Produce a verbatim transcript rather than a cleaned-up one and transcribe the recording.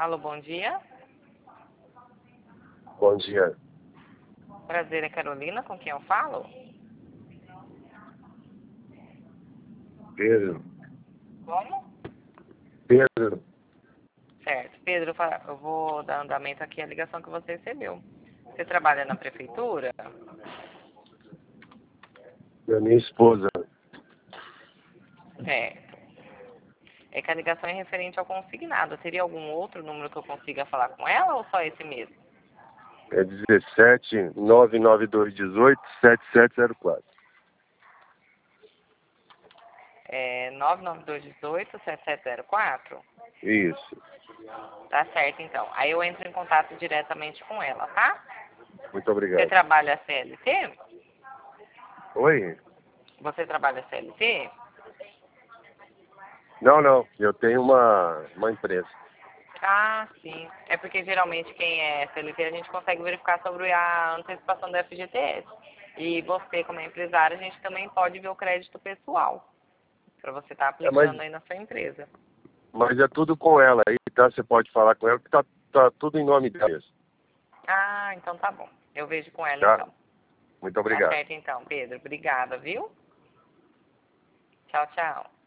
Alô, bom dia. Bom dia. Prazer, é Carolina, com quem eu falo? Pedro. Como? Pedro. Certo. Pedro, eu fa- eu vou dar andamento aqui à ligação que você recebeu. Você trabalha na prefeitura? Da minha esposa. Certo. É que a ligação é referente ao consignado. Teria algum outro número que eu consiga falar com ela ou só esse mesmo? É dezessete, nove nove dois, dezoito, sete sete zero quatro. É nove nove dois um oito, sete sete zero quatro? Isso. Tá certo, então. Aí eu entro em contato diretamente com ela, tá? Muito Você obrigado. trabalha C L T? Oi? Você trabalha C L T? Não, não. Eu tenho uma, uma empresa. Ah, sim. É porque geralmente quem é C L T a gente consegue verificar sobre a antecipação do F G T S. E você, como é empresário, a gente também pode ver o crédito pessoal. Para você estar É, mas, aplicando aí na sua empresa. mas é tudo com ela aí, tá? Você pode falar com ela que tá, tá tudo em nome dela, Ah, então tá bom. Eu vejo com ela tá? então. Muito Tá obrigado. certo então, Pedro. Obrigada, viu? Tchau, tchau.